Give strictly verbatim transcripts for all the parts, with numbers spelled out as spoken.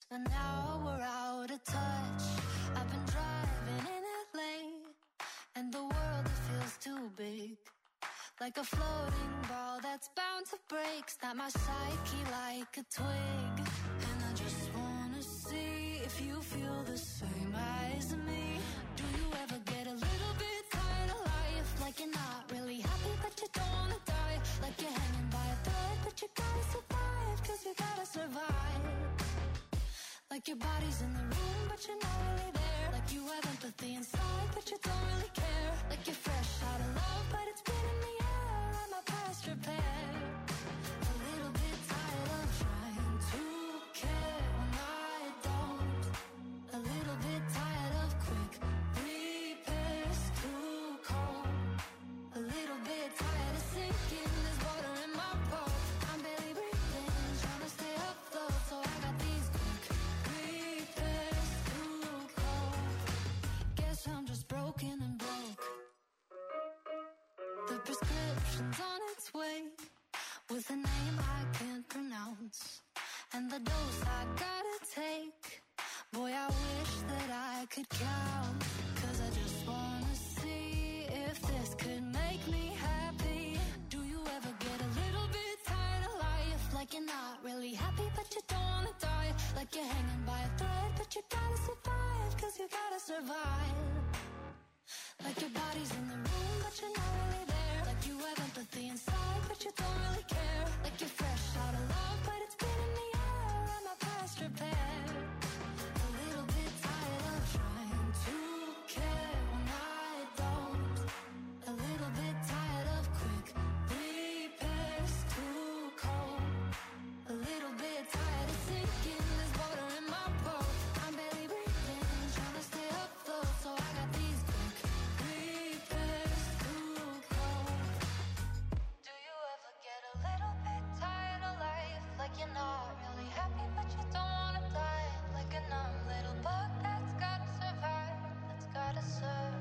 but now we're out of touch. I've been driving in L A, and the world, it feels too big. Like a floating ball that's bound to break. Snap my psyche like a twig. And I just wanna see if you feel the same as me. Do you ever get a little bit tired of life? Like you're not really happy but you don't wanna die. Like you're hanging by a thread but you gotta survive, cause you gotta survive. Like your body's in the room but you're not really there. Like you have empathy inside but you don't really care. Like you're fresh out of love but it's been in the air. I'm a past repair. A little bit tired of trying to care when I don't. A little bit tired of quick repairs, too cold. A little bit tired of sinking, there's water in my boat. I'm barely breathing, trying to stay afloat. So I got these quick repairs, too cold. Guess I'm just broken and broke. The prescription's on its way, with a name I can't pronounce, and the dose I gotta take. Boy, I wish that I could count, cause I just wanna see if this could make me happy. Do you ever get a little bit tired of life? Like you're not really happy but you don't wanna die. Like you're hanging by a thread but you gotta survive, cause you gotta survive. Like your body's in the room but you're not really there. Like you have empathy inside but you don't really care. Like you're fresh out of love but it's been in the air. I'm a past repair. A little bit tired of trying to care when I don't. A little bit tired of quick repairs, too cold. A little bit tired of sinking, there's water in my boat. I'm barely breathing, trying to stay afloat. So I got these quick repairs, too cold. Do you ever get a little bit tired of life? Like you're not really happy but you don't wanna die. Like a numb little bug that's gotta survive, that's gotta survive.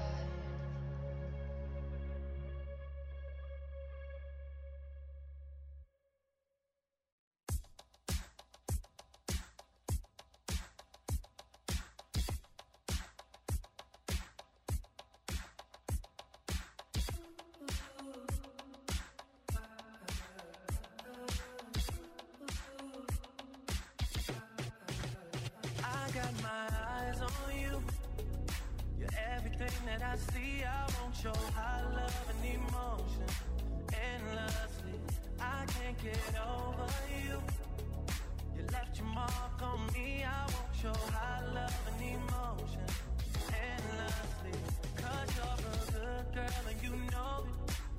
I got my eyes on you. You're everything that I see. I want your high love and emotion endlessly. I can't get over you. You left your mark on me. I want your high love and emotion endlessly. Cause you're a good girl and you know it.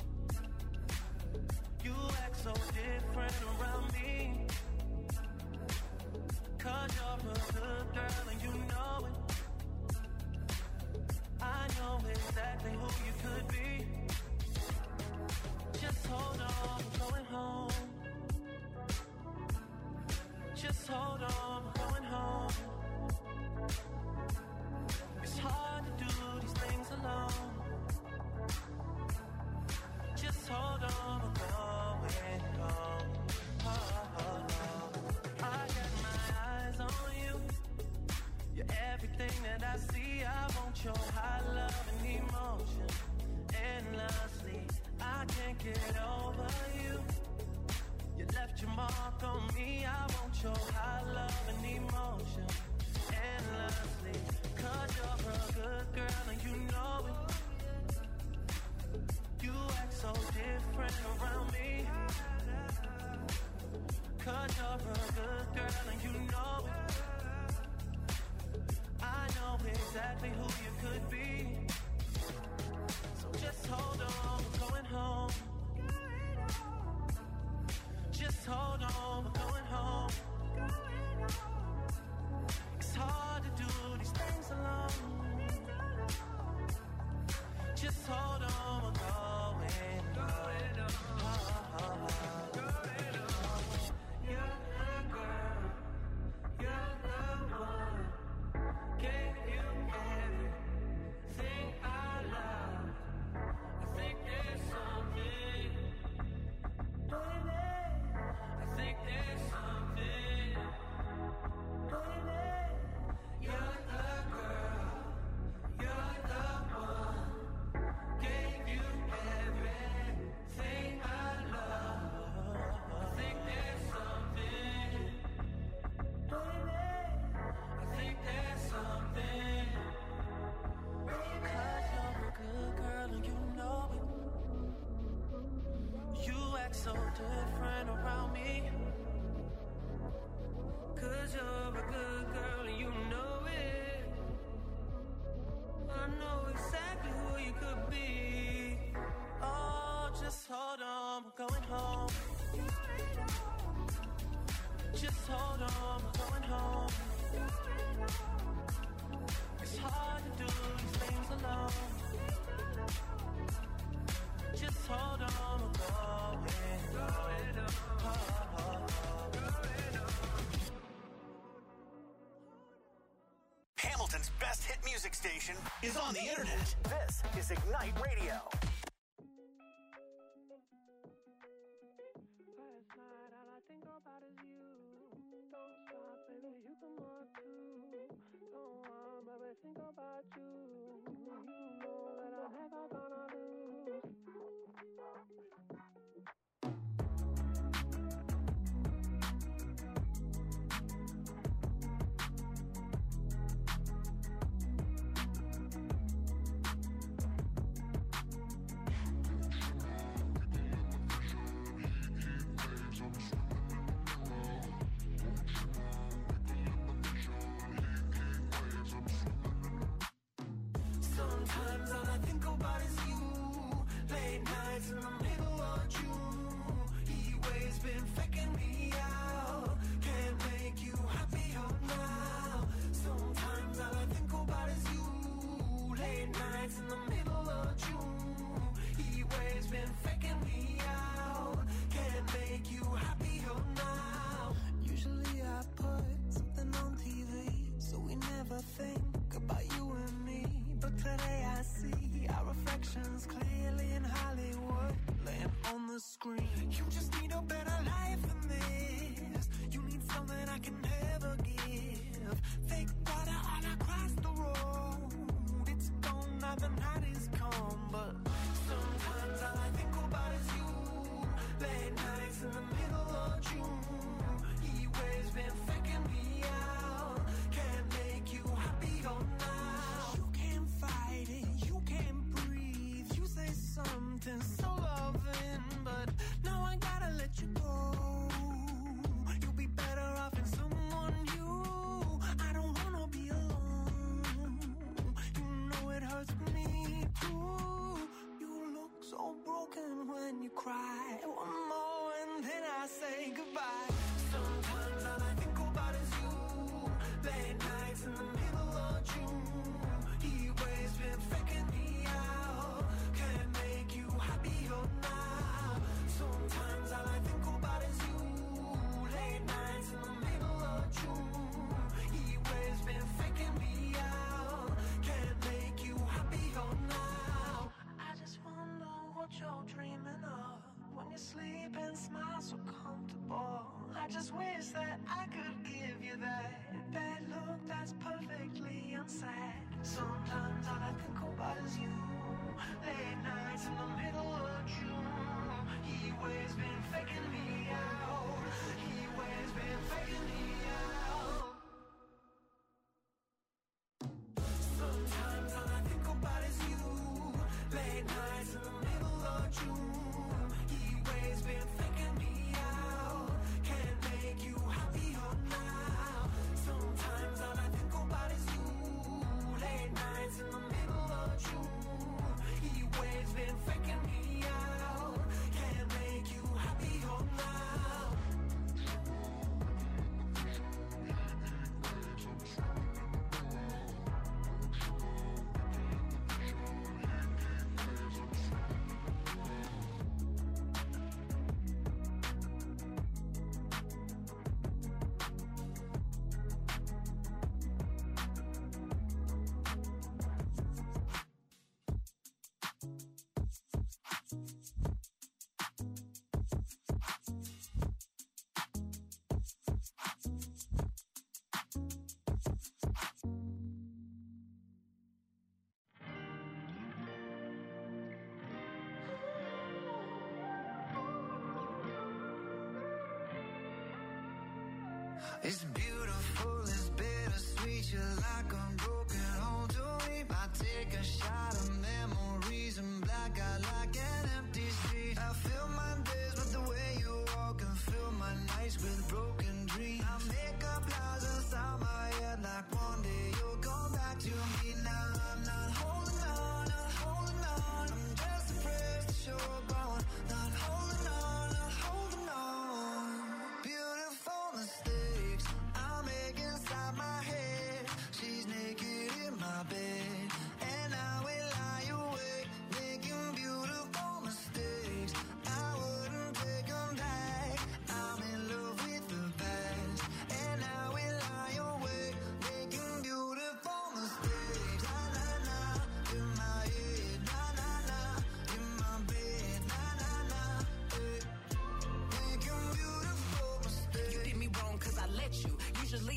You act so different around me. Cause you're a good girl and you know it. I know exactly who you could be. Just hold on, we're going home. Just hold on, we're going home. It's hard to do these things alone. Just hold on, we're going home. Oh, oh, oh. I got my eyes on you. You're everything that I see. I want your high love and emotion endlessly. I can't get over you. You left your mark on me. I want your high love and emotion endlessly. Cause you're a good girl and you know it. You act so different around me. Cause you're a good girl and you know it. I know exactly who you could be. So just hold on, we're going home. Just hold on, we're going home. me. Cause you're a good girl and you know it. I know exactly who you could be. Oh, just hold on, we're going home. Just hold on, we're going home. It's hard to do these things alone. Just hold on, we're going, going home. Hamilton's best hit music station is on the internet. This is Ignite Radio. Last night, all I think about is you. Don't stop, baby, you come on too. Don't want, baby, think about you. You know that I'm never gonna lose. Sometimes all I think about is you. Late nights in the middle of June. He waves been faking me out. Can't make you happier now. Sometimes all I think about is you. Late nights in the middle of June. He waves been faking me out. Can't make you happier now. Usually I put something on T V, so we never think about you and me. But today I see our reflections clearly in Hollywood, laying on the screen. You just need a better life than this. You need something I can never give. Fake water all across the road. It's gone now, the night is come. But sometimes all I think about is you. Late nights in the middle of June. He waves been faking me out. Can't make you happier now. You can't fight it, you can't breathe. You say something so loving, but now I gotta let you go. You'll be better off in someone new. I don't wanna be alone. You know it hurts me too. You look so broken when you cry. One more and then I say goodbye. Sometimes all I think about is you. Late nights in the middle of June. He waves been faking me out. Can't make you happier now. Sometimes all I think about is you. Late nights in the middle of June. He waves been faking me out. Can't make you happier now. I just wonder what you're dreaming of when you sleep and smile so comfortable. I just wish that I could give you that bad look that's perfectly unsaid. Sometimes all I think about is you. Late nights in the middle of June. He waves been faking me out. He waves been faking me out. Sometimes all I think about is you. Late nights in the middle of June. He waves been faking me out. Can't make you happier now. Sometimes all I think about is you. Late nights in the middle of June. He waves been faking me out. Can't make you happier now. It's beautiful, it's bittersweet. You're like a broken home to me. I take a shot of memories and black out like an empty street. I fill my days with the way you walk and fill my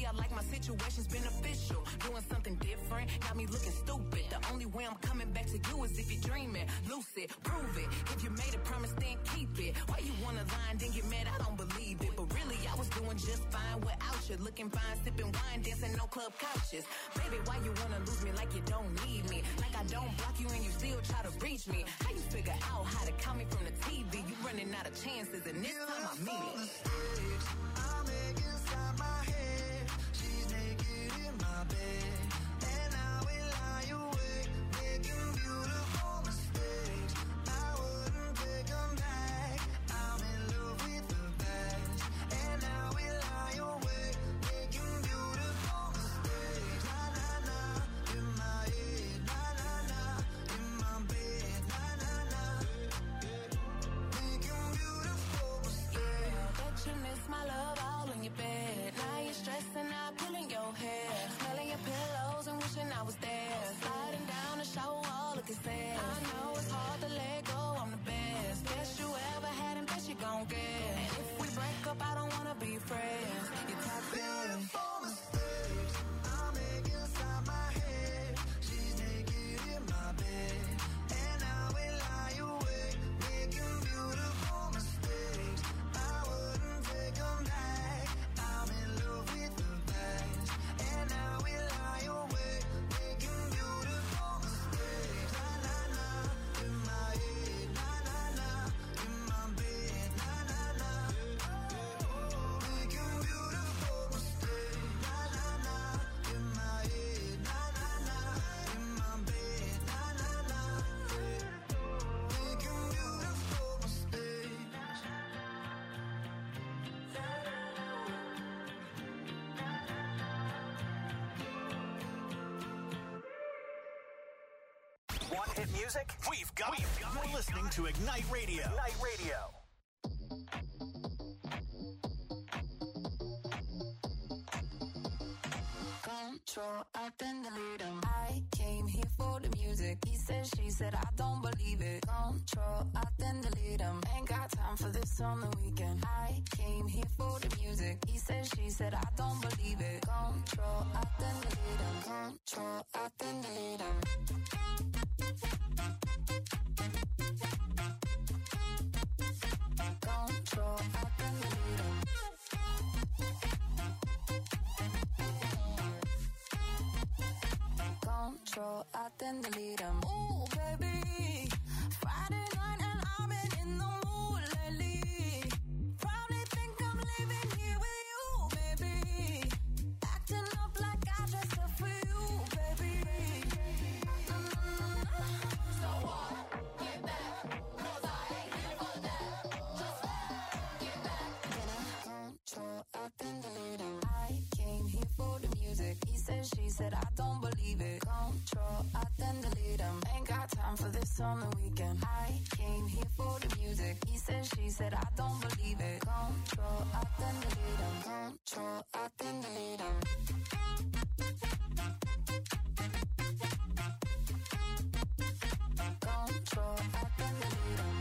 I like my situation's beneficial. Doing something different, got me looking stupid. The only way I'm coming back to you is if you're dreaming. Lucid, prove it. If you made a promise, then keep it. Why you wanna lie and then get mad? I don't believe it. But really, I was doing just fine without you. Looking fine, sipping wine, dancing on club couches. Baby, why you wanna lose me like you don't need me? Like I don't block you and you still try to reach me. How you figure out how to call me from the T V? You running out of chances and this time I mean it. I make inside my head. She's naked in my bed, and I will lie awake, making beautiful mistakes. I wouldn't take them back. I'm in love with the past, and I will lie awake, making beautiful mistakes. Na na na, in my head, na na na, in my bed, na na na, making beautiful mistakes. Bet you miss my love all in your bed. Now you're stressing out, pulling your hair, smelling your pillows and wishing I was there. Sliding down the shower wall, looking sad. I know it's hard to let go, I'm the best. Best you ever had and best you gon' get. And if we break up, I don't wanna be friends. You're toxic. Beautiful mistakes I make inside my head. She's naked in my bed, and I will lie awake, making beautiful mistakes. I wouldn't take them back. I'm in love with the past, and I will lie awake, making beautiful mistakes. Na na na, in my head, na na na, in my bed, na na na, making beautiful mistakes. Na na na, in my head, na na na, in my bed, na na na, making beautiful mistakes. Want hit music? We've got it. You're listening to Ignite Radio. Ignite Radio. Control, I then delete him. I came here for the music. He said, she said, I don't believe it. Control, I then delete him. Ain't got time for this on the weekend. I came here for the music. He said, she said, I don't believe it. Control, I then delete him. Control, I then delete him. Control, I then delete him. Control, I then delete him. Ooh, baby, Friday night and I've been in the mood lately. Probably think I'm living here with you, baby. Acting up like I dressed up for you, baby. Mm-hmm. So what? Get back, 'cause I ain't here for that. Just get back. Can I control, I then delete him. I came here for the music. He said, she said, I don't believe it. Control, I then delete him. Ain't got time for this on the weekend. I came here for the music. He said, she said, I don't believe it. Control, I then delete him. Control, I then delete him. Control, I then delete him.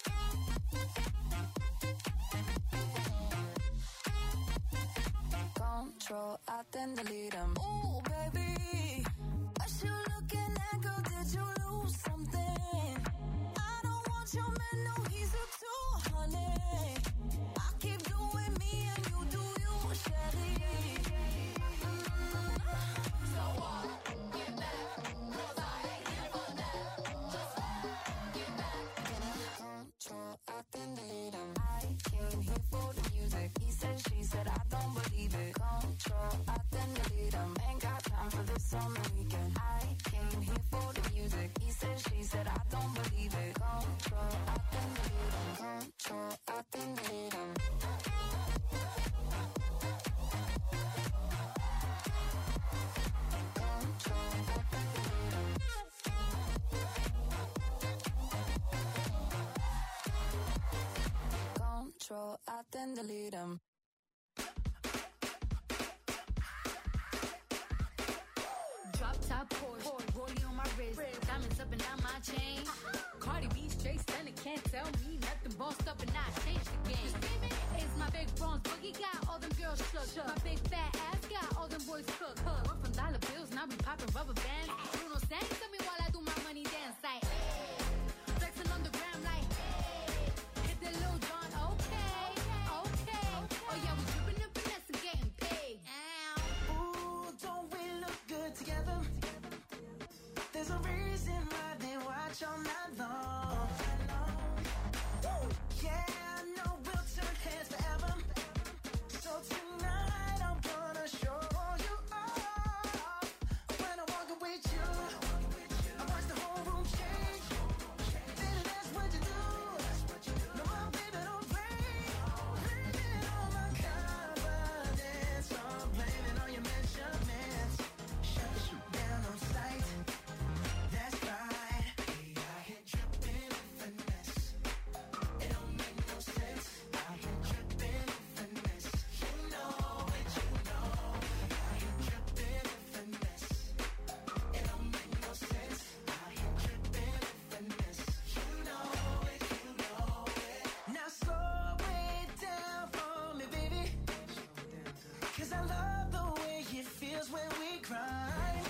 Control, I then delete him. Ooh, baby, what you looking at, girl? Did you lose something? I don't want your man, no, he's a two, honey. I keep doing me and you do you, Shelly. Mm-hmm. So what? Get back, 'cause I ain't here for that. Just get back. Can I control, I then delete him. I came here for the music. He said, she said, I don't believe it. Control, I then delete him. Ain't got time for this on the weekend. I came here for the music. He said, she said, I don't believe it. Control, I then delete him. Control, I then delete him. Control, I then delete him. Control, I then delete him. Drop top Porsche, rollie on my wrist, diamonds up and down my chain. Cardi Cardi B, straight stunner, can't tell me nothing. Bossed up and I changed the game. You see me? It's my big bronze boogie, got all them girls shook. shook. My big fat ass got all them boys cook. cook. We're from dollar bills, now we popping rubber bands. Bruno sang to me while I do my money dance. Like, hey, flexing on the gram like, hey, hit the Lil Jon, okay, okay. Oh yeah, we dripping and finesse and getting paid. Ow. Ooh, don't we look good together? There's a reason why they watch all night long. Woo. Yeah, I know we'll turn heads forever. So tonight I'm gonna show you off. When I walk with you, I watch the whole room change. Baby, that's what you do. No, my baby, don't play. Blaming on my confidence. I'm blaming on your measurements. Shut the shoot down on sight. That's right. Hey, I hit tripping with finesse. It don't make no sense. I hit tripping with finesse. You know it, you know. I hit tripping with finesse. It don't make no sense. I hit tripping with finesse. You know it, you know it. Now slow it down for me, baby. 'Cause I love the way it feels when we grind.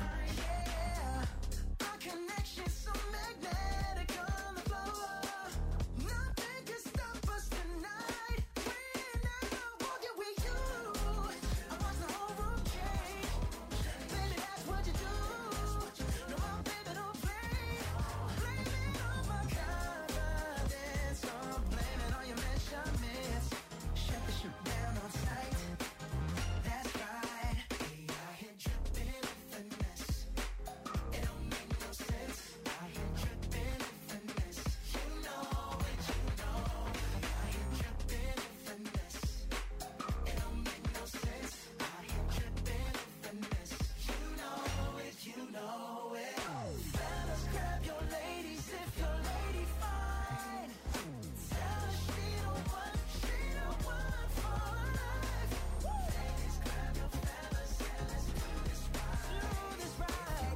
Yeah, our connection's so magnetic on the floor. Nothing can stop us tonight. When I'm walking with you, I watch the whole room change. Baby, that's what you do. No, my baby, don't play. Blaming on my confidence. I'm blaming on your measurements. Shut the shoot down on sight. That's right. Hey, I hit tripping with finesse. It don't make no sense. I hit tripping with finesse. You know it, you know. I hit tripping with finesse. It don't make no sense. I hit tripping with finesse. You know it, you know it. Fellas, grab your ladies if your lady fine. Tell her she the one, she the one for life. Ladies, grab your fellas and let's do this right. Do this right.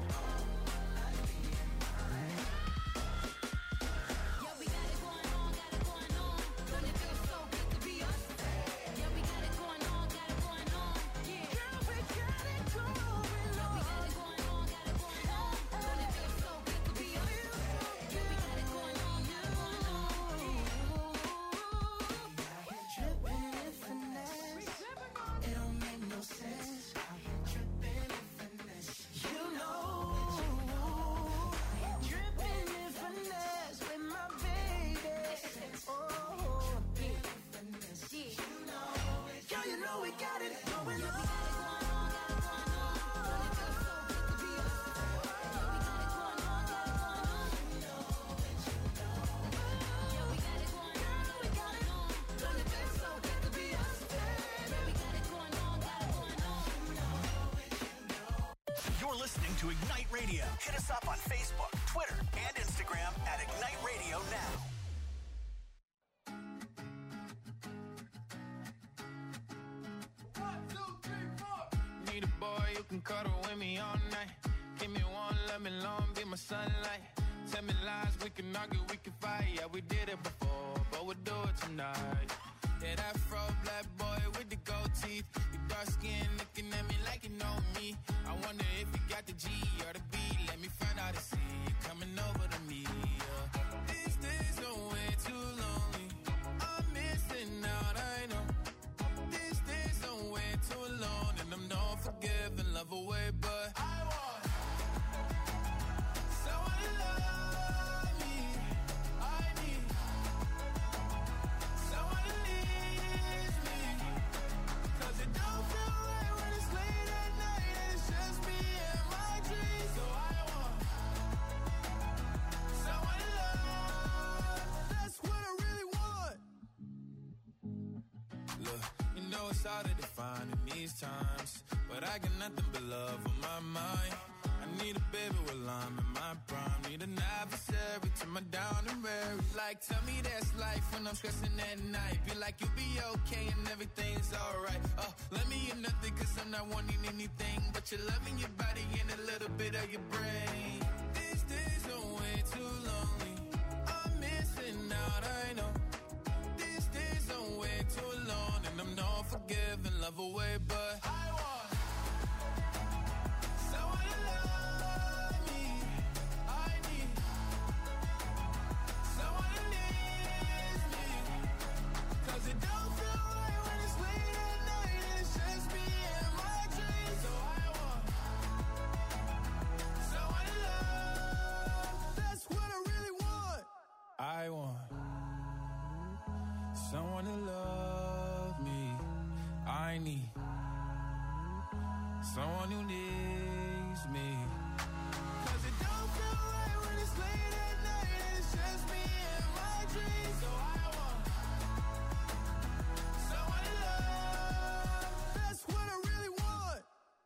Yeah, we got it going on, got it going on. Don't it feel so good to be us? Yeah, we got it going on, got it going on. Yeah, Girl, we got it going we on. got it going on, got it going on. Don't it feel so good to be us? Yeah, we got it going on, got it going on. I hit tripping with finesse. It don't make no sense. I hit tripping with finesse. You know. Tripping with finesse with my baby. Oh, finesse. You know it. Girl, you know we got it going on. You're listening to Ignite Radio. Hit us up on Facebook, Twitter, and Instagram at Ignite Radio Now. Need a boy you can cuddle with me all night. Give me one, let me long, be my sunlight. Tell me lies, we can argue, we can fight. Yeah, we did it before, but we'll do it tonight. Yeah, that fro black boy with the gold teeth. You dark skin looking at me like you know me. I wonder if you got the G or the B. Let me find out and see you coming over to me. Yeah. These days are way too lonely. I'm missing out, I know. These days are way too alone, and I'm not forgiving, love away, but I want someone to love me. I need someone to leave me. 'Cause it don't feel right when it's late at night and it's just me and my dreams. So I want someone to love. That's what I really want. Look, you know it's hard to define in these times, but I got nothing but love on my mind. I need a baby while I'm in my prime. Need an adversary to my down and weary. Like, tell me that's life when I'm stressing at night. Be like, you'll be okay and everything's alright. Uh, let me in nothing 'cause I'm not wanting anything but your love in your body and a little bit of your brain. These days are way too lonely. too alone, and I'm not forgiving, love away, but I want someone to love me. I need someone who needs me, 'cause it don't feel right when it's late at night and it's just me and my dreams. So I want someone to love. That's what I really want. I want someone to love me. I need someone who needs me, 'cause it don't feel right when it's late at night and it's just me and my dreams. So I want someone to love. That's what I really want.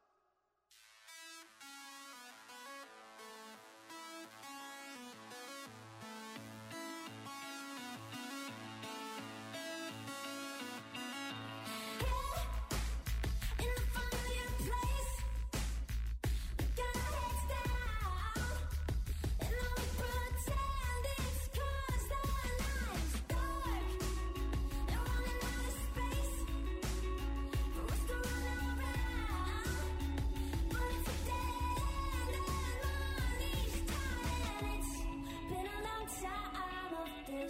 In a familiar place, we got our heads down, and all we pretend is 'cause the night's dark, and running out of space for us to run around. But it's a dead end, and money's tight, and it's been a long time of this.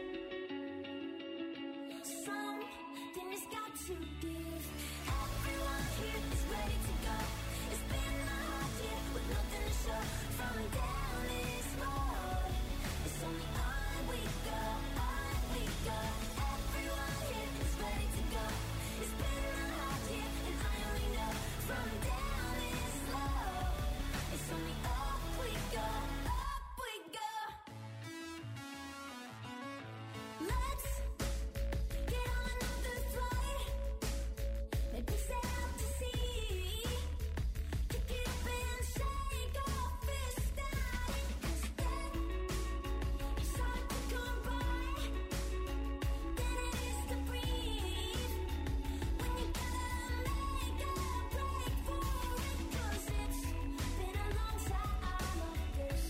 Something has got to give. Everyone here is ready to go. It's been a hard year with nothing to show from down this road. It's only on we go, on we go. Everyone here is ready to go. It's been a hard year and I only know from down this road. It's only up we go, up we go. Let's get on another flight. Maybe sail out to sea. Kick it up and shake off this static. 'Cause that is hard to come by than it is to breathe. When you gotta make a break for it, 'cause it's been a long time of this.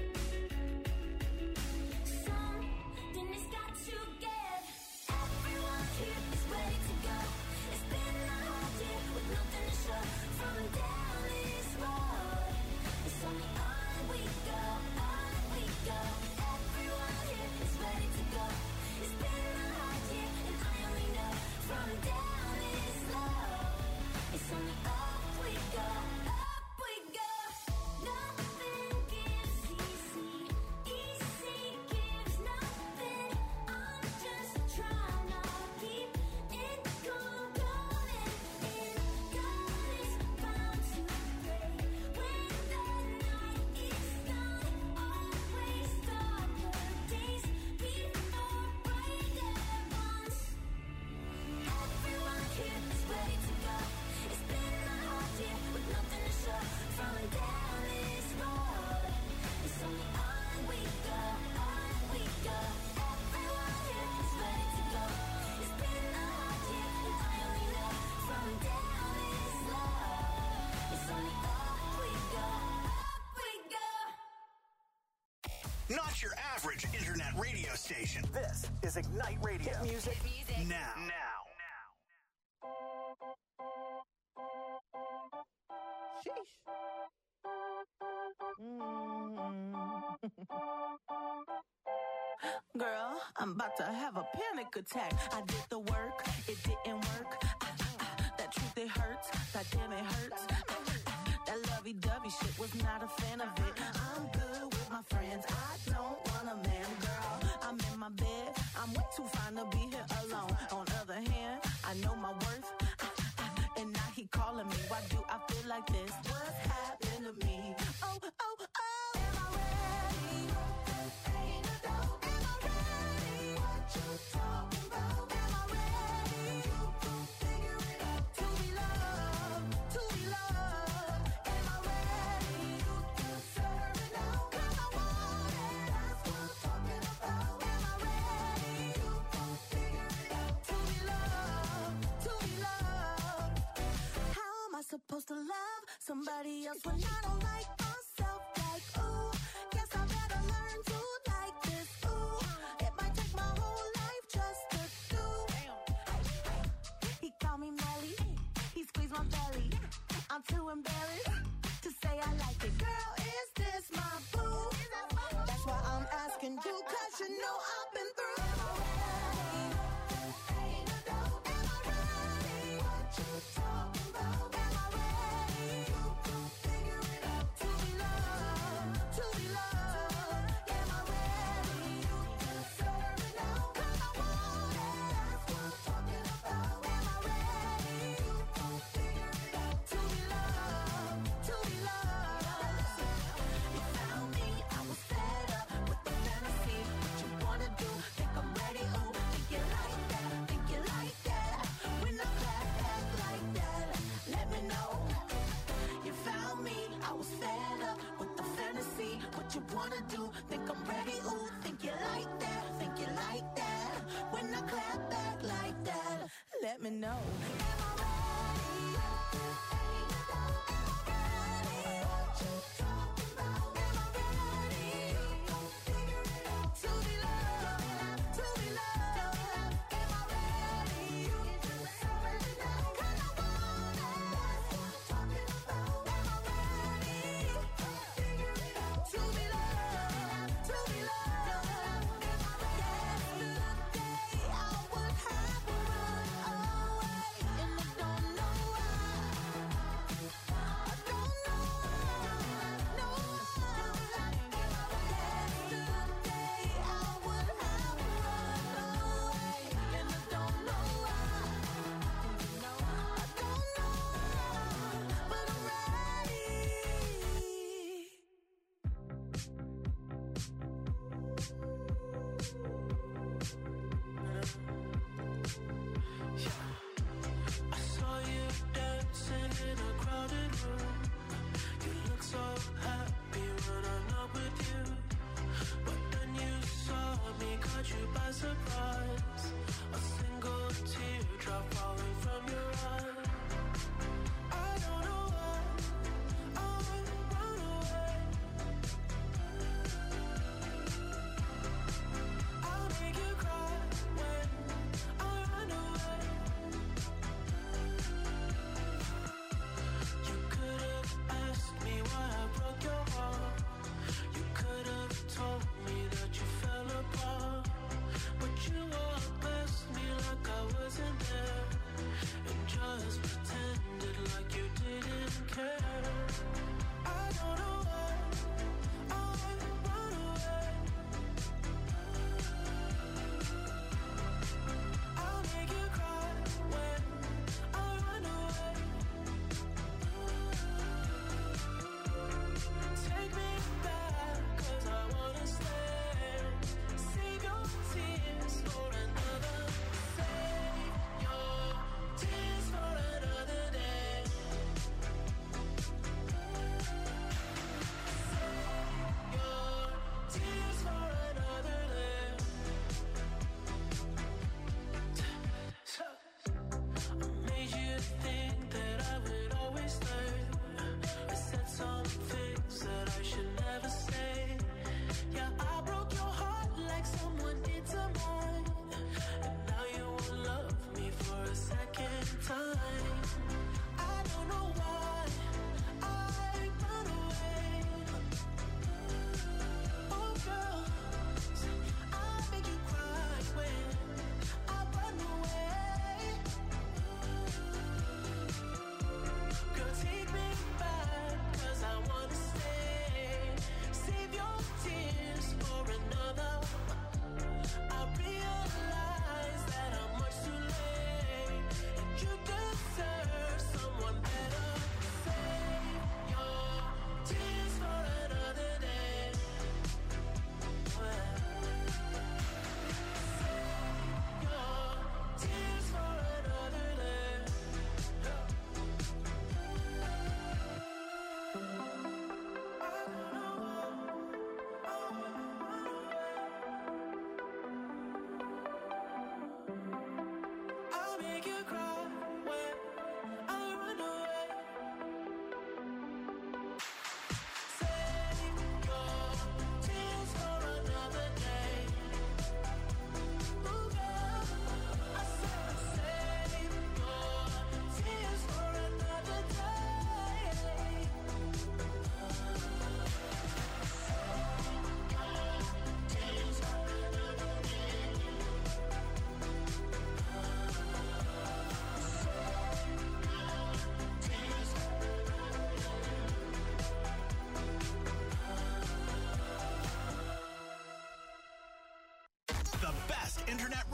Something has got to give. Everyone here is ready to go. It's been a hard year with nothing to show from down this road. It's only on we go, on we go. Everyone here is ready to go. It's been a hard year and I only know from down this road. It's only up we go, up we go. Nothing gives easy, easy gives nothing. I'm just trying to keep it going, going. In God is bound to break when the night is done. Always darker days before brighter ones. Everyone here is ready to go. It's been a hard year with nothing to show from down this road. It's only on we go, on we go. Everyone here is ready to go. It's been a hard year and I only know from down this road. It's only up we go, up we go. Not your average internet radio station. This is Ignite Radio. Music now. Now. Sheesh. Girl, I'm about to have a panic attack. I did the work, it didn't work. Ah, ah, that truth, it hurts. That damn, it hurts. Ah, ah, that lovey-dovey shit, was not a fan of it. I'm good with my friends. I don't want a man, girl. I'm in my bed. I'm way too fine to be here alone. On the other hand, I know my worth. Ah, ah, and now he calling me. Why do I feel like this? What's happened to me? Oh, oh, oh. Am I ready? Ain't a doubt. Am I ready? What you talking about? Am I ready? You gon' figure it out. To be loved, to be loved. Am I ready? You deserve it now. 'Cause I want it. That's what I'm talking about. Am I ready? You gon' figure it out. To be loved, to be loved. How am I supposed to love somebody else when I don't like myself? Like, ooh, guess I better learn to like this. Ooh, it might take my whole life just to do. too embarrassed to say I like it. Girl, is this my boo? That's why I'm asking you, cause you know I've been through. Am I ready? Ain't no doubt. Am I ready? What you talking about? Am I ready? You can figure it out. To be loved, to be loved. Am I ready? You deserve it now. Cause I want it. That's what I'm talking about. Am I ready? You can figure it out. To be loved, to be loved. You found me, I was fed up with the fantasy. What you wanna do? Think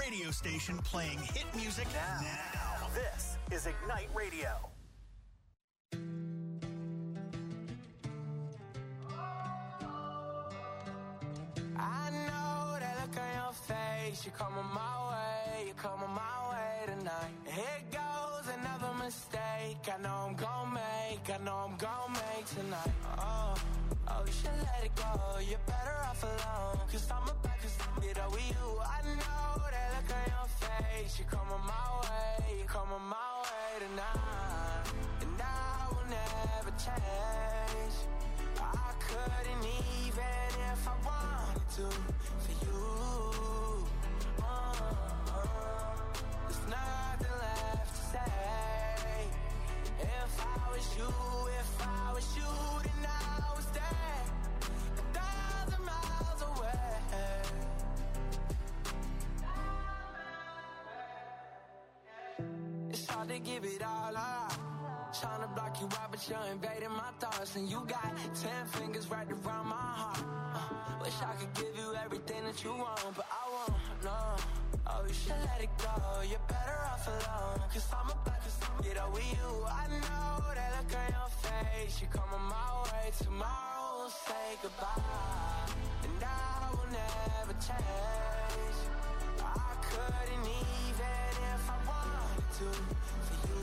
radio station playing hit music now. now. This is Ignite Radio. I know that look on your face. You're coming my way, you're coming my way tonight. Here goes another mistake. I know I'm gon' make, I know I'm gon' make tonight. Oh, oh, you should let it go. You're better off alone. Cause I'm about to it over you. I know that look on your face. You're coming my way, you're coming my way tonight. And I will never change. I couldn't even if I wanted to for you. Uh, uh, there's nothing left to say. If I was you, if I was you, then I was there, a thousand miles away. It's hard to give it all up. Trying to block you out, but you're invading my thoughts. And you got ten fingers wrapped around my heart. uh, Wish I could give you everything that you want, but I won't, no. Oh, you should let it go. You're better off alone. Cause I'm about to get over you. I know that look on your face. You're coming my way. Tomorrow we'll say goodbye. And I will never change. I couldn't even if I wanted to for you.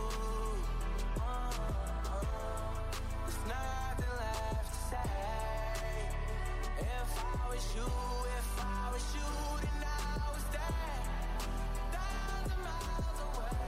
There's nothing left to say. If I was you, if I was you, then I was there, a thousand miles away.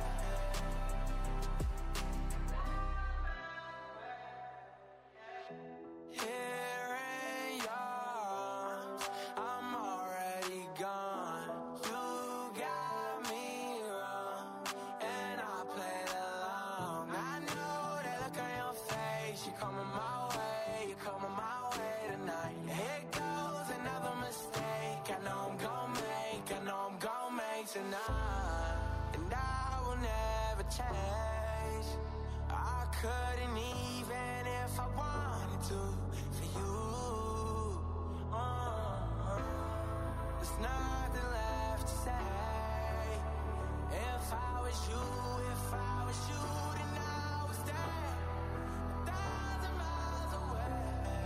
Here in yours, I'm already gone. You got me wrong, and I played along. I know that look on your face. You're coming my way, you're coming my way tonight. Here goes another mistake. I know I'm gon' make, I know I'm gon' make tonight. And I will never change. I couldn't even if I wanted to for you. Uh, there's nothing left to say. If I was you, if I was you, then I was there, a thousand miles away.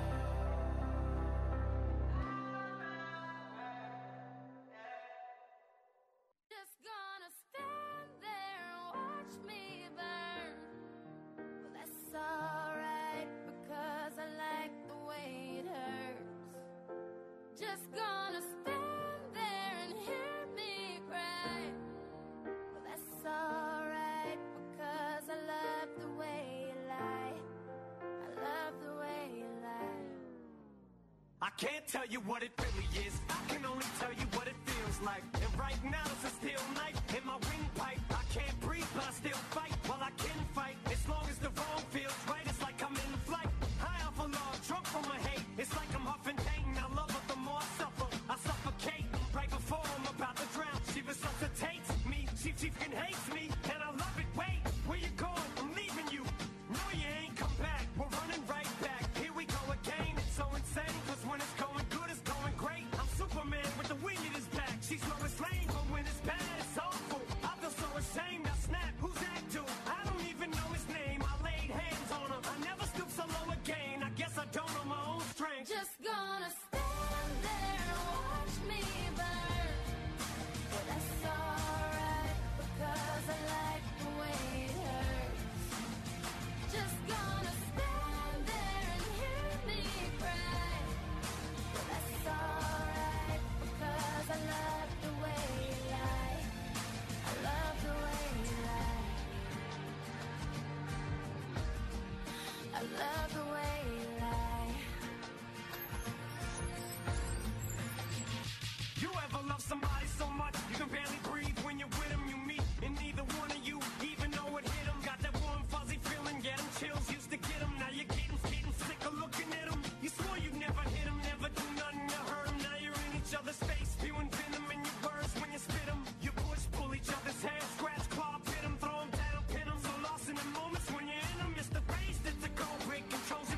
Just gonna stand there and watch me burn. Well, that's alright because I like the way it hurts. Just gonna stand there and hear me cry. Well, that's alright because I love the way you lie. I love the way you lie. I can't tell you what it really is. I can only tell you what it feels like. And right now it's a steel knife in my windpipe. I can't breathe, but I still fight. While I can fight, as long as the wrong feels right, it's like I'm in flight. High off a log, drunk from my hate. It's like I'm huffing pain. I love her the more I suffer. I suffocate right before I'm about to drown. She resuscitates me. She, she fucking hates me, and I love it. Wait, where you going? I'm leaving you. No, you ain't come back. We're running right back. Here we go again. It's so insane, cause when it's going good, it's going great. I'm Superman with the wind in his back. She's Lois Lane, but when it's bad, it's awful. I feel so ashamed. I snap. Who's that dude? I don't even know his name. I laid hands on him. I never stoop so low again. I guess I don't know my own strength. Just gonna stand there and watch me burn. Well, that's alright because I like the way it hurts. Just gonna stand there and hear me cry. Well, that's alright because I love the way you lie. I love the way you lie. I love the way you lie. You ever love somebody so much you can barely breathe when you're with them? You meet, and neither one of you even know it hit them. Got that warm fuzzy feeling, get them chills, used to get them. Now you're getting, getting sick of looking at them. You swore you'd never hit them, never do nothing to hurt them. Now you're in each other's face, spewing venom in your words when you spit them. You push, pull each other's hair, scratch, claw, pit them, throw them down, pin them. So lost in the moments when you're in them, it's the race that's the goal break controls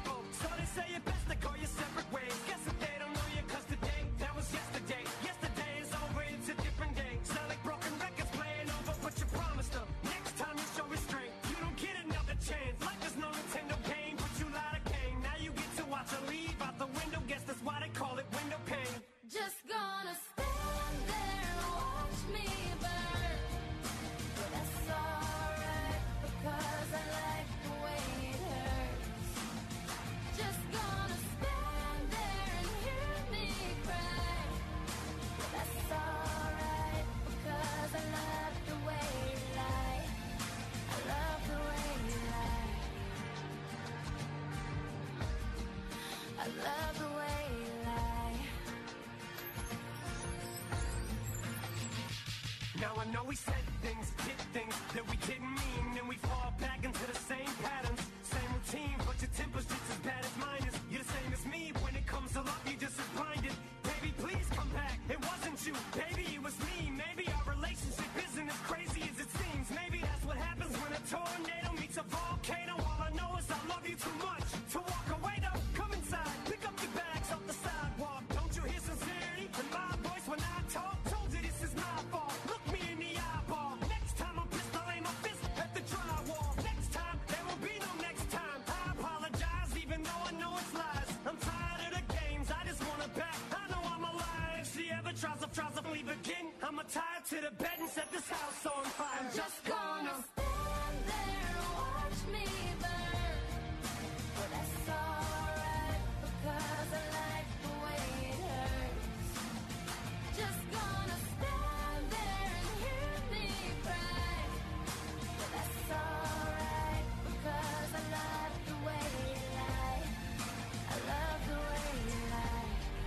know we said things, did things that we didn't mean, and we fall back into the same patterns, same routine, but your temper's just as bad as mine is. You're the same as me, when it comes to love, you just as blinded. Baby, please come back, it wasn't you, baby, it was me. Maybe our relationship isn't as crazy as it seems. Maybe that's what happens when a tornado meets a volcano. All I know is I love you too much to walk away though. Come inside, pick up your bags off the sidewalk. Don't you hear sincerity in my voice when I talk? Told you this is my fault, look me in the eyeball. Next time I'm pissed, I'll aim my fist at the drywall. Next time, there will be no next time. I apologize even though I know it's lies. I'm tired of the games, I just want it back. I know I'm alive. If she ever tries to, tries to leave again, I'ma tie her to the bed and set this house on fire. I'm just gonna stand there and watch me burn. But that's alright, because I like the way it hurts. Just gonna stand there and hear me cry. But that's alright, because I love the way you lie. I love the way you lie.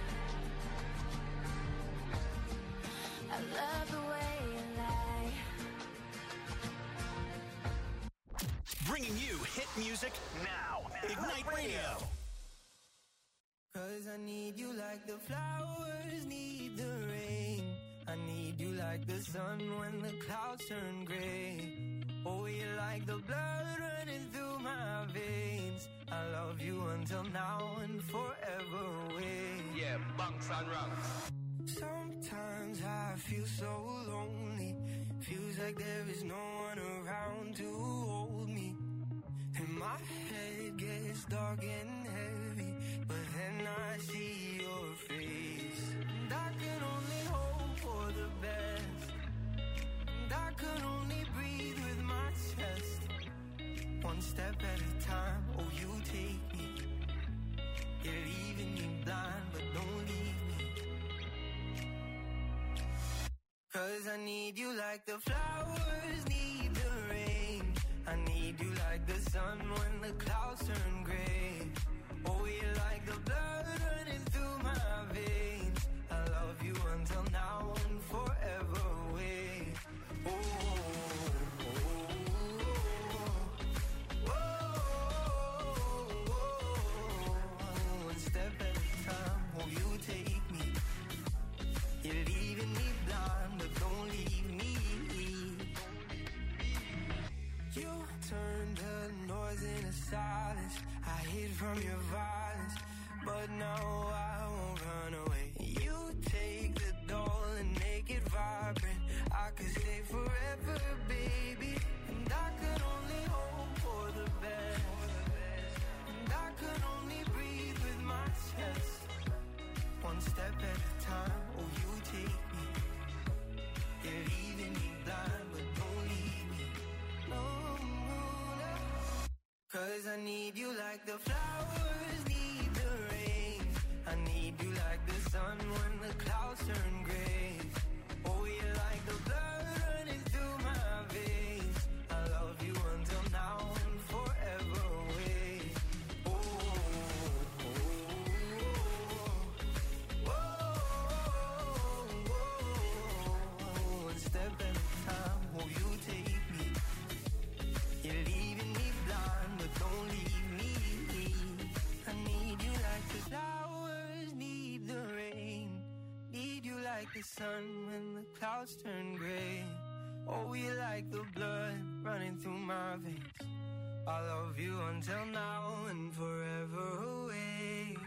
I love the way you lie. Bringing you hit music now. Ignite Radio. Cause I need you like the flowers need the rain. I need you like the sun when the clouds turn gray. Oh, you're like the blood running through my veins. I love you until now and forever away. Yeah, bunks and rungs. Sometimes I feel so lonely. Feels like there is no one around to hold me. And my head gets dark and heavy, but then I see your face. And I can only hope for the best. And I can only breathe with my chest. One step at a time, oh you take me. You're leaving me blind, but don't leave me. Cause I need you like the flowers need the rain. I need you like the sun when the clouds turn gray. Oh, you're like the blood running through my veins. I love you until now and forever away. Oh, oh, oh, oh, oh. One step at a time, oh, you take me. You're leaving me blind, but don't leave me. You turned the noise into silence. I hid from your violence, but now I won't run away. You take the doll and make it vibrant. I could stay forever, baby. And I could only hope for the best. And I could only breathe with my chest. One step at a time, oh you take me. You're leaving me blind, but don't leave me. No, no, no. Cause I need you like the flowers need the rain. I need you like the sun when the clouds turn gray. Oh, you're like the blood running through my veins. I love you until now and forever away. Oh, oh, oh, oh, oh. One step at a time, oh, you take me. You're leaving me blind, but don't leave me. I need you like the flowers need the rain. Need you like the sun when the clouds turn gray. Oh, you like the blood running through my veins. I love you until now and forever away.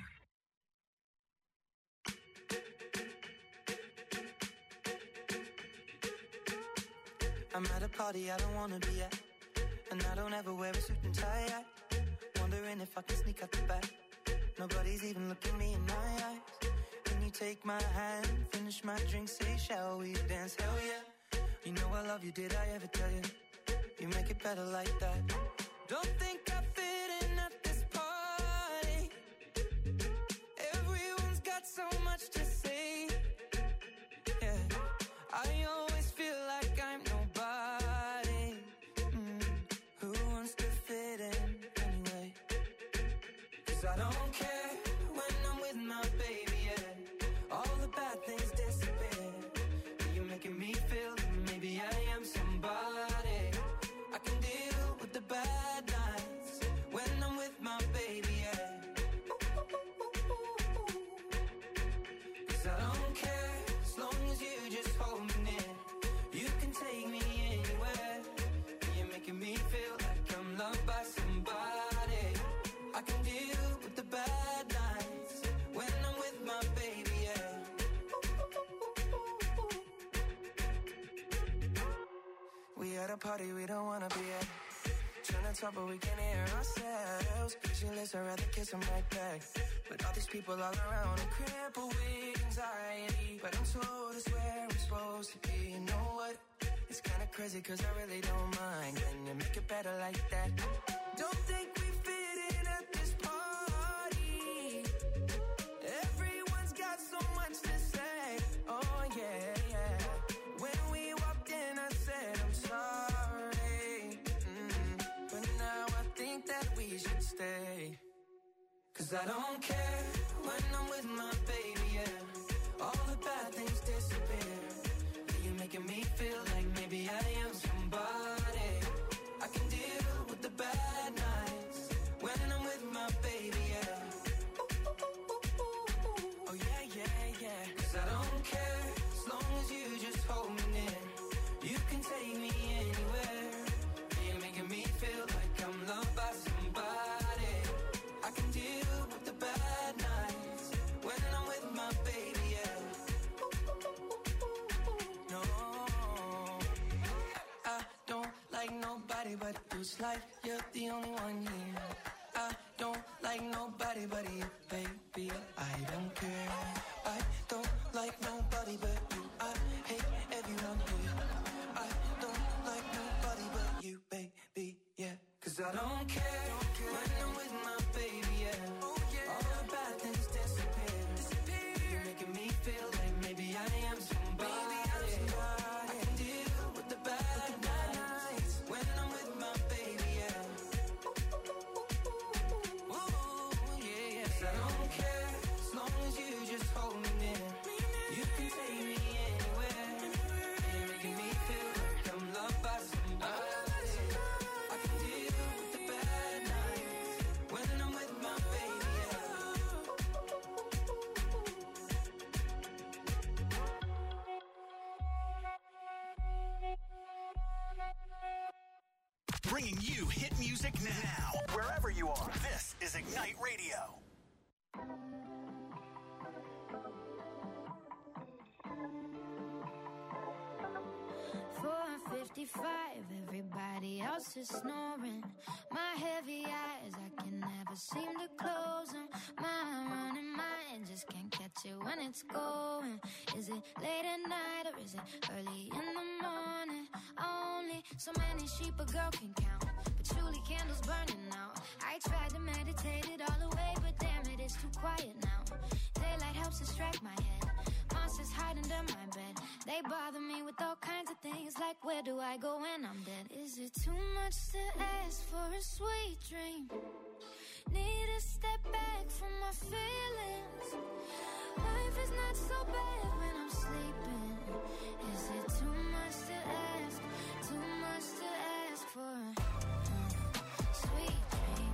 I'm at a party I don't wanna be at, and I don't ever wear a suit and tie at. Wondering if I can sneak out the back. Nobody's even looking me in my eyes. Can you take my hand, finish my drink, say shall we dance? Hell yeah. You know I love you, did I ever tell you? You make it better like that. Don't think I fit in at this party. Everyone's got so much to say. Yeah, I always feel like I'm nobody. Mm, who wants to fit in anyway? Cause I don't care when I'm with my baby, yeah. All the bad things disappear. You're making me feel that maybe I at a party we don't wanna be at. Trying to talk but we can't hear ourselves. Pictureless, I'd rather kiss them right back. But all these people all around, I'm crippled with anxiety. But I'm told it's where I'm supposed to be. You know what? It's kinda crazy cause I really don't mind. Can you make it better like that? Don't think we fit in at this party. Everyone's got so much to say. Oh yeah, yeah. When we walked in I said I'm sorry. Mm. But now I think that we should stay. Cause I don't care when I'm with my baby, yeah. All the bad things disappear. You're making me feel like maybe I am somebody. I can deal with the bad nights when I'm with my baby, yeah. Oh yeah, yeah, yeah. Cause I don't care as long as you just hold me near. You can take me anywhere. You're making me feel like I'm loved by somebody. I can deal with the bad nights when I'm with my baby, yeah. No, I don't like nobody but you. It's like you're the only one here. I don't like nobody but you, baby. I don't care. I don't like nobody but you. I hate everyone here. I don't like nobody but you, baby, yeah. Cause I don't care when I'm with my baby, yeah. All the bad things disappear. You're making me feel like maybe I am somebody. I can deal with the bad nights when I'm with my baby, yeah. Ooh, yeah, yeah. 'Cause I don't care as long as you just hold me near. You can take me anywhere. You're making me feel like I'm loved by somebody. I can deal with the bad nights when I'm with my baby, yeah. Bringing you hit music now. Wherever you are, this is Ignite Radio. four fifty-five, everybody else is snoring. My heavy eyes, I can never seem to close them. My running mind just can't catch it when it's going. Is it late at night or is it early in the morning? Only so many sheep a girl can count. Patchouli candles burning out. I tried to meditate it all away, but damn it, it's too quiet now. Daylight helps distract my head. Monsters hide under my bed. They bother me with all kinds of things, like where do I go when I'm dead? Is it too much to ask for a sweet dream? Need to step back from my feelings. Life is not so bad when I'm sleeping. Is it too much to ask? Too much to ask for a uh, sweet dream?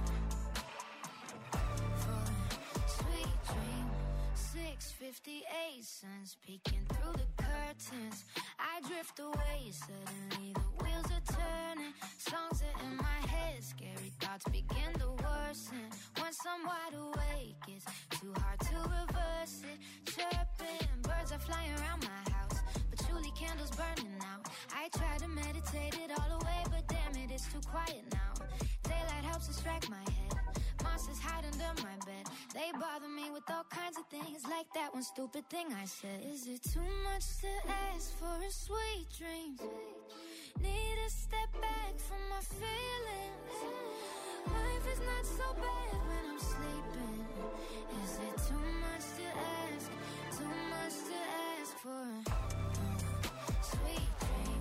For a sweet dream. six fifty-eight, sun's peeking through the curtains. I drift away, suddenly the wheels are turning. Songs are in my head, scary thoughts begin to worsen. Once I'm wide awake, it's too hard to reverse it. Chirping, birds are flying around my house. Patchouli candles burning out. I try to meditate it all away, but damn it, it's too quiet now. Daylight helps distract my head. Monsters hide under my bed. They bother me with all kinds of things, like that one stupid thing I said. Is it too much to ask for a sweet dream? Need to step back from my feelings. Life is not so bad when I'm sleeping. Is it too much to ask? Too much to ask for a uh, sweet dream?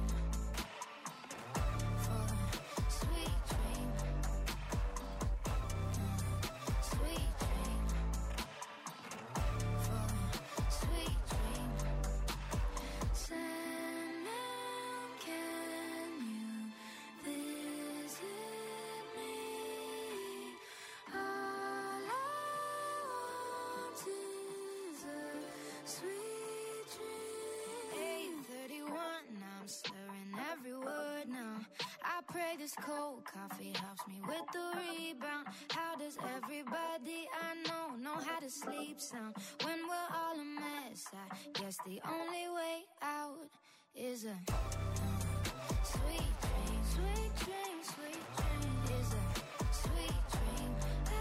For a sweet dream. Sweet dream. For a sweet dream. Sandman, can you visit me? All I want is a sweet dream. eight thirty-one, I'm slurring every word now. I pray this cold coffee helps me with the rebound. How does everybody I know know how to sleep sound? When we're all a mess, I guess the only way out is a uh, sweet dream, sweet dream, sweet dream is a sweet dream. Ah,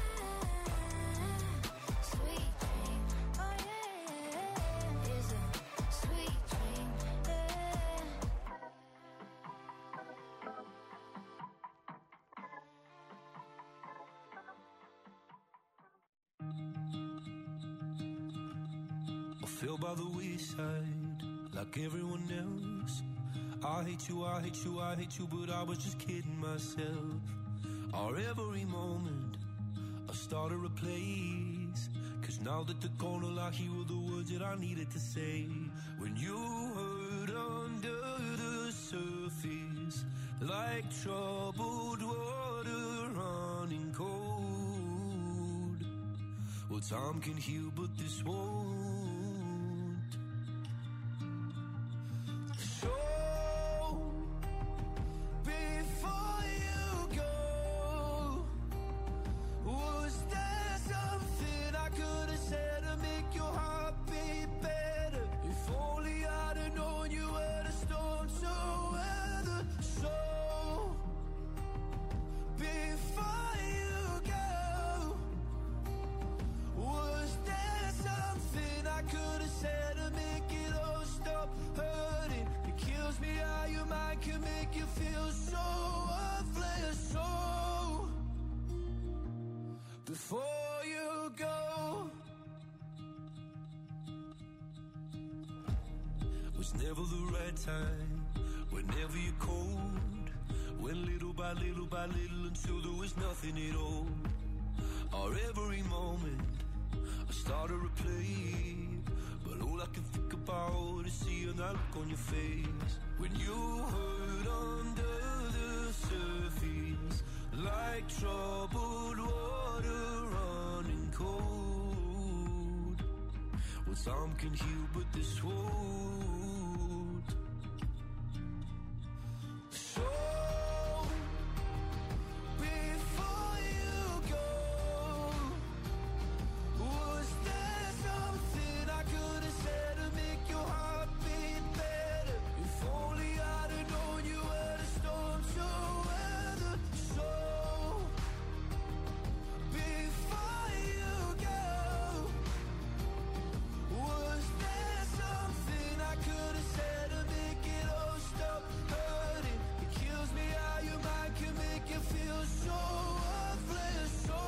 sweet dream, oh yeah, is a sweet dream. Yeah. I feel by the wayside like everyone else. I hate you, I hate you, I hate you, but I was just kidding myself. Our every moment I started a place, cause now that they're gone, all I hear were the words that I needed to say. When you hurt under the surface, like troubled water running cold. Well, time can heal, but this won't. So before you go, was there something I could have said to make your heart beat better? If only I'd have known you were the storm to weather. So before you go, was there something I could have said to make it all stop hurting? It kills me how your mind can make you feel so worthless. So before you go, was never the right time, whenever you're cold. Went little by little by little until there was nothing at all. Our every moment I started to play, but all I can think about is seeing that look on your face. When you hurt under the surface, like troubled water running cold. Well, time can heal, but this won't. So before you go, was there something I could have said to make your heart beat better? If only I'd have known you were the storm to weather. So before you go, was there something I could have said to make it all stop hurting? It kills me how your mind can make you feel so worthless. So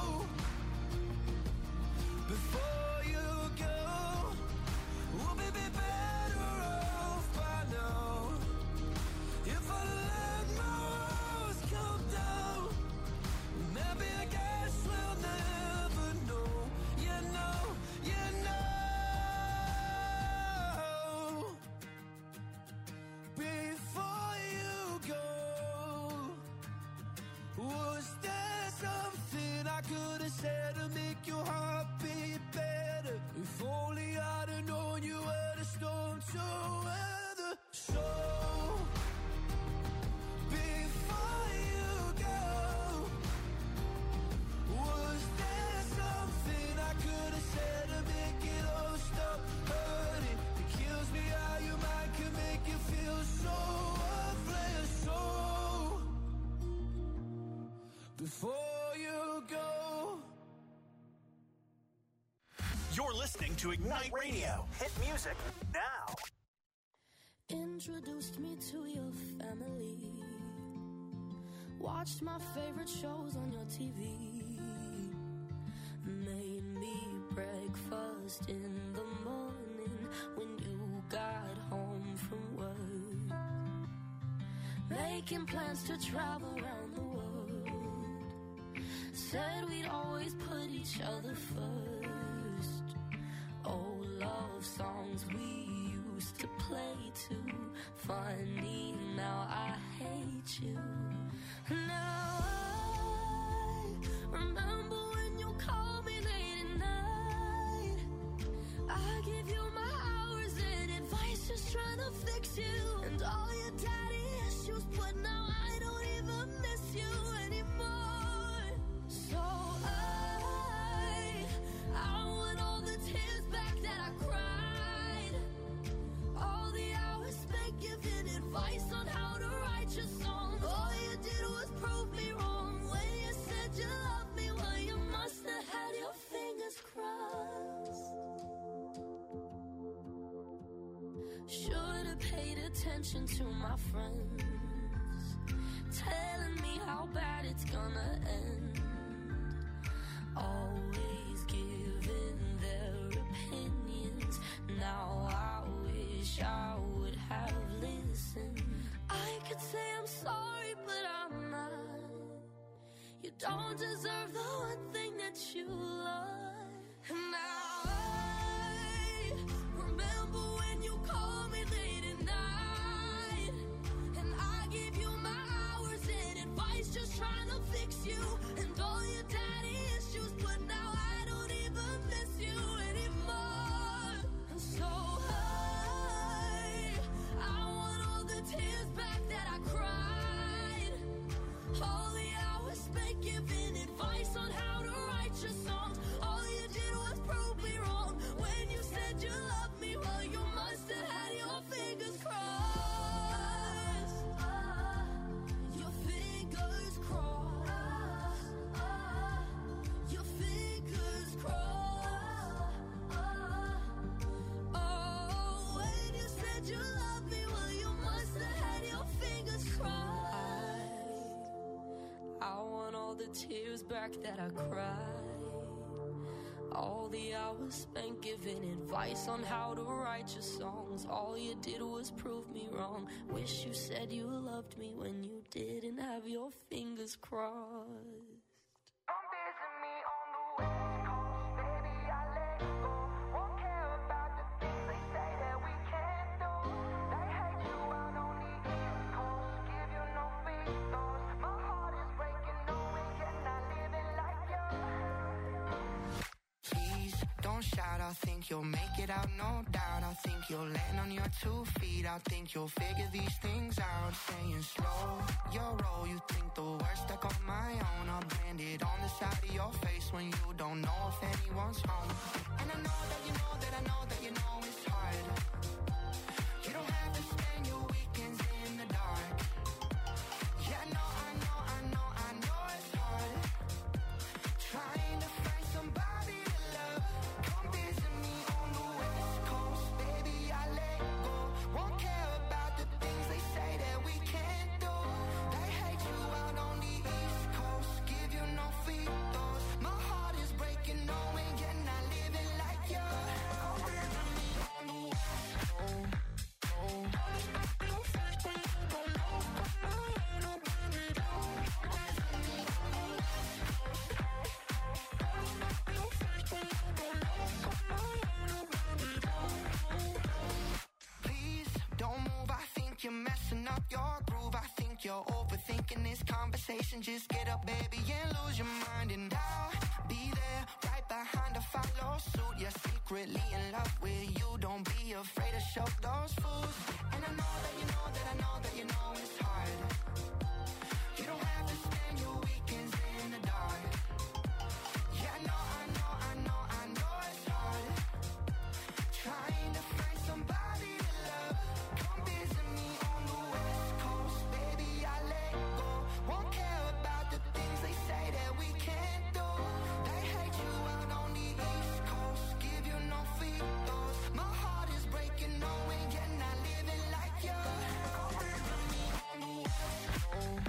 before you go, we'll be be better off by now. If I let my walls come down, maybe I guess we'll never know. You know, you know. Before you go, was there something I could have said to make your heart beat better? If only I'd have known you were the storm to weather. So before you go, was there something I could have said to make it all stop hurting? It kills me how your mind can make you feel so worthless. So before you go. You're listening to Ignite Radio. Hit music now. Introduced me to your family. Watched my favorite shows on your T V. Made me breakfast in the morning when you got home from work. Making plans to travel around the world. Said we'd always put each other first. Old love songs we used to play too. Funny, now I hate you. Now I remember when you called me late at night. I give you my hours and advice, just trying to fix you. And all your daddy issues, but now I don't even miss you anymore. So I, I want all the tears back that I cried. All the hours spent giving advice on Should've paid attention to my friends, telling me how bad it's gonna end. Always giving their opinions. Now I wish I would have listened. I could say I'm sorry, but I'm not. You don't deserve the one thing that you love. And now I remember when you called me late at night, and I gave you my hours and advice, just trying to fix you and all your daddy issues. But now I don't even miss you anymore. And so I, I want all the tears back that I cried, all the hours spent giving advice on how to write your songs. All you did was prove me wrong when you said you loved me. Well, you must have had your fingers crossed. Your fingers crossed. Your fingers crossed. Oh, when you said you loved me, well, you must have had your fingers crossed. I want all the tears back that I cried, all the hours spent giving advice on how to write your songs. All you did was prove me wrong. Wish you said you loved me when you didn't have your fingers crossed. Shout, I think you'll make it out, no doubt. I think you'll land on your two feet. I think you'll figure these things out. Saying slow your roll, you think the worst stuck on my own. I'll brand it on the side of your face when you don't know if anyone's home. And I know that you know that I know that you know it's hard. You don't have to spend your weekends in the dark. Yeah, I know, I know, I know, I know it's hard. Trying to find somebody to love. Come visit me on the West Coast, baby, I let go. Won't care about the things they say that we can't do. They hate you out on the East Coast, give you no free throws. My heart is breaking, knowing you're not living like you. Come visit me on the West Coast. Please don't move, I think you're messing up your groove. I think you're overthinking this conversation. Just get up, baby, and lose your mind. And I'll be there, right behind to follow suit. You're secretly in love with you. Don't be afraid to show those fools. And I know that you know that I know that you know it's hard. You don't have to spend your weekends in the dark. Yeah, I know, I know, I know, I know it's hard. Trying to find somebody to love. Come visit me on the West Coast, baby, I let go. Won't care about the things they say that we can't do. They hate you out on the East Coast, give you no free throws. My heart is breaking, knowing you're not living like you. Come visit me on the West Coast.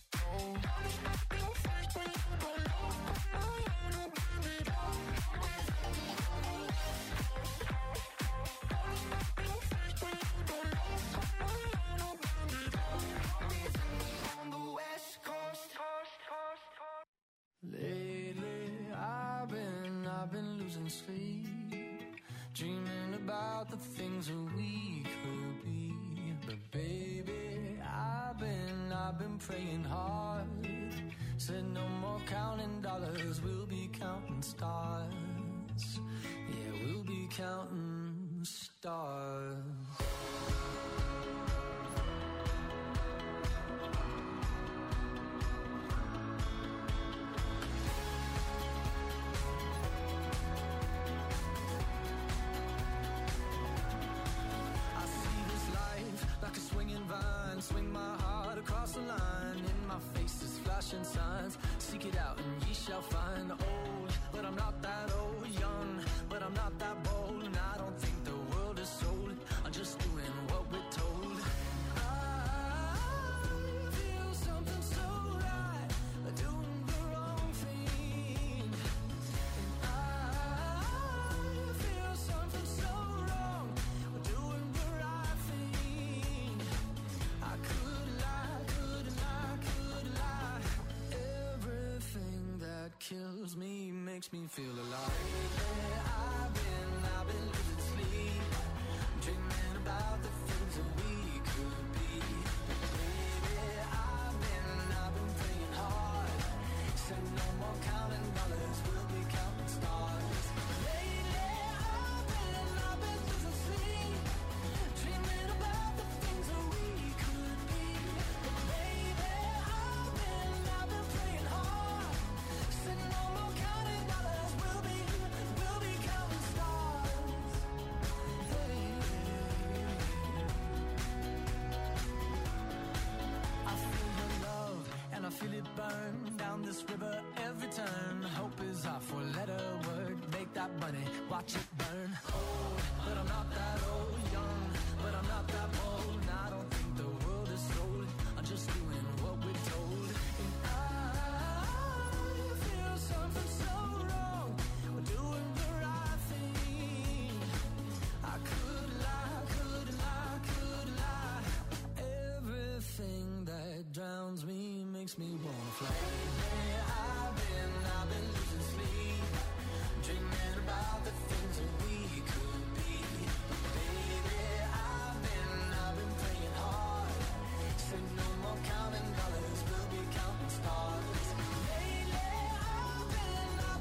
Lately, I've been, I've been losing sleep, dreaming about the things that we could be. But baby, I've been, I've been praying hard. Said no more counting dollars, we'll be counting stars. Yeah, we'll be counting stars. Like a swinging vine, swing my heart across the line. In my face is flashing signs. Seek it out and ye shall find. Old, but I'm not that old. Young, but I'm not that bold. And I don't think the world is sold. I'm just doing makes me feel alive. Lately I've been, I've been losing sleep, dreaming about the things that we could be. Baby, I've been, I've been praying hard, said no more counting dollars, we'll be counting stars. Lately I've been, I've been losing sleep, dreaming about the things that we could be. Baby, I've been, I've been praying hard, said no more counting dollars, we'll be, we'll be counting stars. Hey. I feel your love and I feel it burn down this river every turn. Hope is our four-letter word. Make that money, watch it burn. Old, but I'm not that old. Young, but I'm not that bold. And I don't think the world is sold. I'm just doing what we're told. And I feel something so wrong. We're doing the right thing. I could lie, could lie, could lie. Everything that drowns me makes me wanna fly.